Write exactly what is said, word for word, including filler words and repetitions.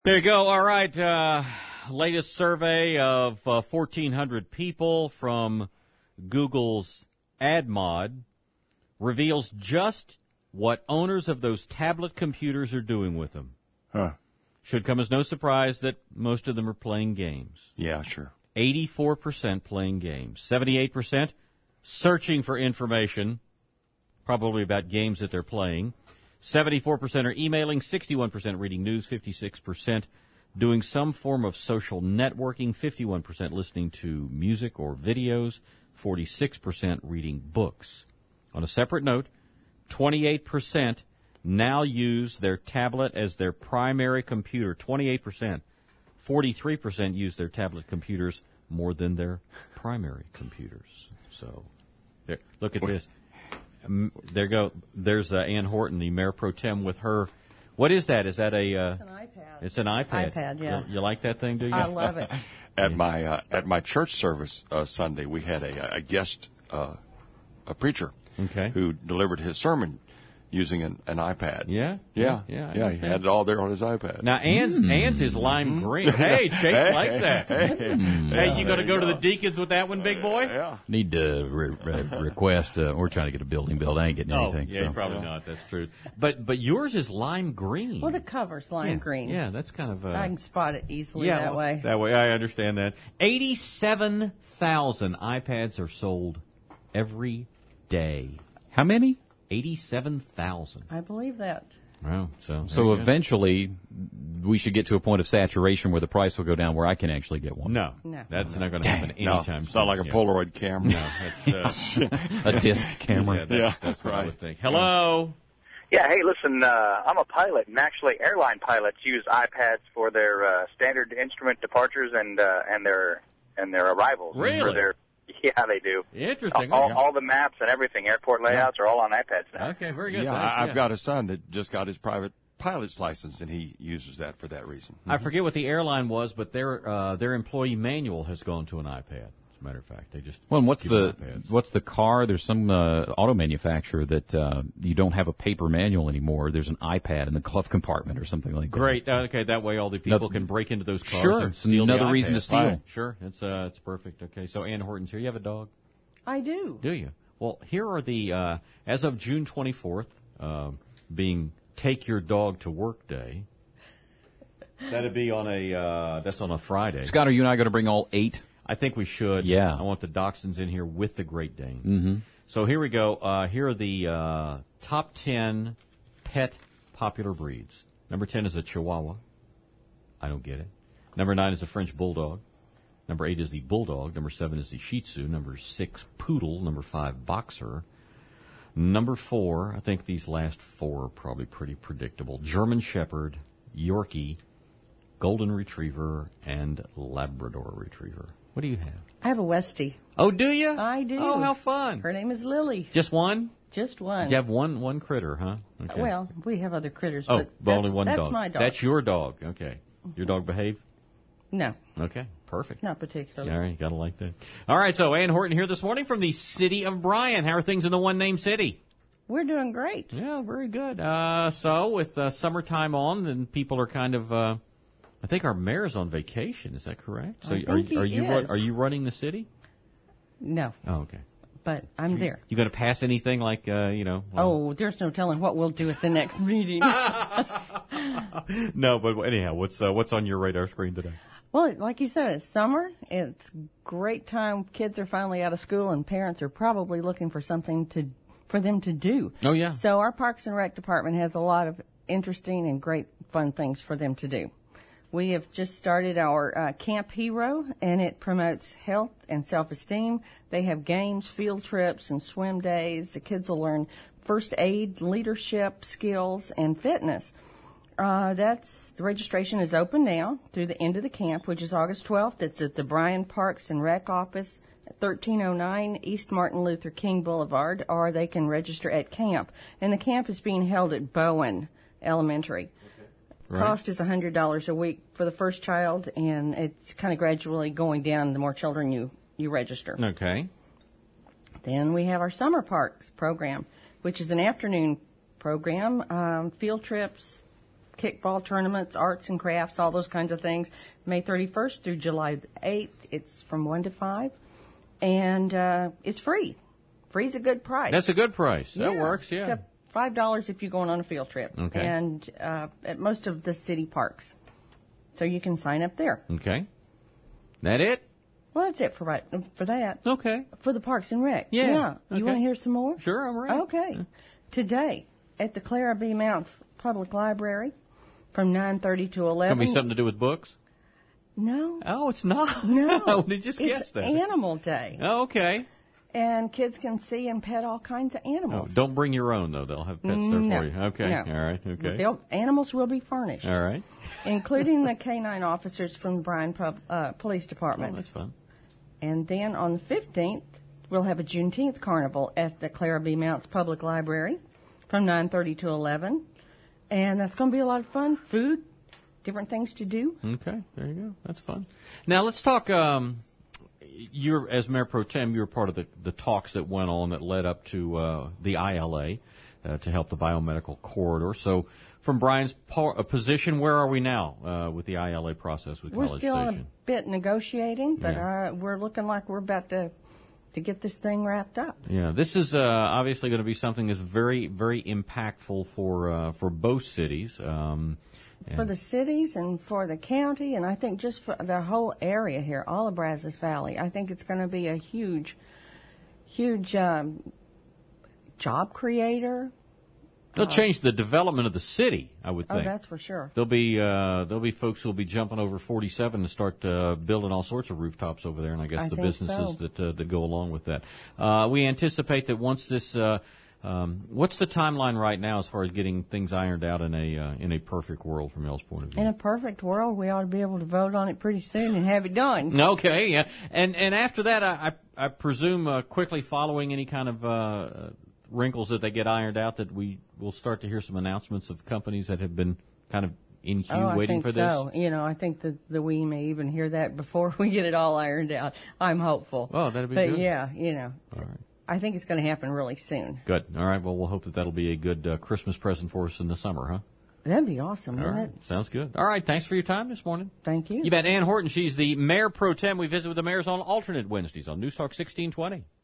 There you go. All right. Uh, latest survey of uh, fourteen hundred people from Google's AdMod reveals just what owners of those tablet computers are doing with them. Huh. Should come as no surprise that most of them are playing games. Yeah, sure. eighty-four percent playing games. seventy-eight percent searching for information, probably about games that they're playing. seventy-four percent are emailing, sixty-one percent reading news, fifty-six percent doing some form of social networking, fifty-one percent listening to music or videos, forty-six percent reading books. On a separate note, twenty-eight percent now use their tablet as their primary computer. twenty-eight percent. forty-three percent use their tablet computers more than their primary computers. So, there, look at this. Um, there go. There's uh, Ann Horton, the mayor pro tem, with her. What is that? Is that a? Uh, it's an iPad. It's an iPad. iPad, yeah. You, you like that thing, do you? I love it. At my uh, at my church service uh, Sunday, we had a, a guest, uh, a preacher, Okay. who delivered his sermon using an, an iPad. Yeah? Yeah, Yeah, I yeah. He understand. had it all there on his iPad. Now, Ann's, Ann's is lime green. Hey, Chase likes that. Hey, Hey, you going to go to the Deacons with that one, big boy? yeah. Need to re- re- request. Uh, we're trying to get a building built. I ain't getting Oh, anything. yeah, so. probably not. That's true. But but yours is lime green. Well, the cover's lime yeah, green. Yeah, that's kind of. Uh, I can spot it easily yeah, that well, way. That way, I understand that. Eighty-seven thousand iPads are sold every day. How many? Eighty-seven thousand. I believe that. Wow. So So there you go. eventually, we should get to a point of saturation where the price will go down, where I can actually get one. No, No. that's not going to happen No, anytime it's soon. not like a Yeah. Polaroid camera. No, that's, uh, A disc camera. yeah, that's, Yeah, that's what I right. would think. Hello. Yeah, hey, listen, uh, I'm a pilot, and actually airline pilots use iPads for their uh, standard instrument departures and uh, and their and their arrivals. Really? For their, yeah, they do. Interesting. All, Okay. all the maps and everything, airport layouts are all on iPads now. Okay, very good. Yeah, Thanks, I, I've got a son that just got his private pilot's license, and he uses that for that reason. I forget what the airline was, but their uh, their employee manual has gone to an iPad. As a matter of fact, they just Well, and what's give the iPads. what's the car? There's some uh, auto manufacturer that uh, you don't have a paper manual anymore. There's an iPad in the glove compartment or something like that. Great. Uh, Okay, that way all the people Another- can break into those cars Sure, and it's steal the another reason to iPads. steal. Right. Sure, it's uh, it's perfect. Okay, so Ann Horton's here. You have a dog? I do. Do you? Well, here are the uh, as of June twenty-fourth, uh, being Take Your Dog to Work Day. That'd be on a uh, that's on a Friday. Scott, are you and I going to bring all eight? I think we should. Yeah. I want the Dachshunds in here with the Great Dane. Mm-hmm. So here we go. Uh, here are the uh, top ten pet popular breeds. Number ten is a Chihuahua. I don't get it. Number nine is a French Bulldog. Number eight is the Bulldog. Number seven is the Shih Tzu. Number six, Poodle. Number five, Boxer. Number four, I think these last four are probably pretty predictable. German Shepherd, Yorkie, Golden Retriever, and Labrador Retriever. What do you have? I have a Westie. Oh, do you? I do. Oh, how fun. Her name is Lily. Just one? Just one. You have one one critter, huh? Okay. Well, we have other critters, oh, but but only that's, one that's dog. my dog. That's your dog. Okay. Your dog behave? No, Okay. Perfect. not particularly. All right, you gotta like that. All right, so Ann Horton here this morning from the city of Bryan. How are things in the one name city? We're doing great. Yeah, very good. Uh, so with uh, summertime on, then people are kind of. Uh, I think our mayor's on vacation. Is that correct? So I are, think he are you is. are you running the city? No, Oh, okay. but I'm there. You going to pass anything like uh, you know? Oh, there's no telling what we'll do at the next meeting. No, but anyhow, what's uh, what's on your radar screen today? Well, like you said, it's summer. It's great time. Kids are finally out of school, and parents are probably looking for something to for them to do. Oh, yeah. So our Parks and Rec department has a lot of interesting and great fun things for them to do. We have just started our uh, Camp Hero, and it promotes health and self-esteem. They have games, field trips, and swim days. The kids will learn first aid, leadership skills, and fitness. Uh, that's the registration is open now through the end of the camp, which is August twelfth. It's at the Bryan Parks and Rec office at thirteen oh nine East Martin Luther King Boulevard, or they can register at camp. And the camp is being held at Bowen Elementary. Right. Cost is one hundred dollars a week for the first child, and it's kind of gradually going down the more children you, you register. Okay. Then we have our Summer Parks program, which is an afternoon program, um, field trips, kickball tournaments, arts and crafts, all those kinds of things. May thirty-first through July eighth. It's from one to five. And uh, it's free. Free's a good price. That's a good price. That Yeah, works, yeah. Except five dollars if you're going on a field trip. Okay. And uh, at most of the city parks. So you can sign up there. Okay. That it? Well, that's it for right, for that. Okay. For the Parks and Rec. Yeah, Yeah. You okay. want to hear some more? Sure, I'm ready. Okay. Today, at the Clara B. Mounts Public Library, from nine thirty to eleven. Can be something to do with books? No. Oh, it's not. No. I would have just it's guessed that. Animal Day. Oh, okay. And kids can see and pet all kinds of Oh, animals. don't bring your own, though. They'll have pets there No. for you. Okay. No. All right. Okay. They'll- animals will be furnished. All right. Including the canine officers from the Bryan Pub, uh, Police Oh, Department. that's fun. And then on the fifteenth, we'll have a Juneteenth carnival at the Clara B. Mounts Public Library from nine thirty to eleven. And that's going to be a lot of fun. Food, different things to do. Okay. There you go. That's fun. Now, let's talk. Um, you're, as Mayor Pro Tem, you were part of the, the talks that went on that led up to uh, the I L A uh, to help the biomedical corridor. So, from Brian's po- uh, position, where are we now uh, with the I L A process with We're College still Station? a bit negotiating, but Yeah. uh, we're looking like we're about to to get this thing wrapped up. Yeah, this is uh, obviously going to be something that's very, very impactful for uh, for both cities. Um, For the cities and for the county, and I think just for the whole area here, all of Brazos Valley, I think it's going to be a huge, huge um, job creator. It'll change the development of the city, I would Oh, think. that's for sure. There'll be uh, there'll be folks who'll be jumping over forty-seven to start uh, building all sorts of rooftops over there, and I guess I the think businesses so. that uh, that go along with that. Uh, we anticipate that once this, uh, um, what's the timeline right now as far as getting things ironed out in a uh, in a perfect world from Elle's point of view? In a perfect world, we ought to be able to vote on it pretty soon and have it done. Okay, yeah, and and after that, I I, I presume uh, quickly following any kind of uh, wrinkles that they get ironed out, that we will start to hear some announcements of companies that have been kind of in queue Oh, I waiting think for this. so. You know, I think that the we may even hear that before we get it all ironed out. I'm hopeful. Oh, that'd be but good. yeah, you know, All right. I think it's going to happen really soon. Good. All right. Well, we'll hope that that'll be a good uh, Christmas present for us in the summer, huh? That'd be awesome, All wouldn't right. it? Sounds good. All right. Thanks for your time this morning. Thank you. You bet. Ann Horton, she's the Mayor Pro Tem. We visit with the mayors on alternate Wednesdays on News Talk sixteen twenty.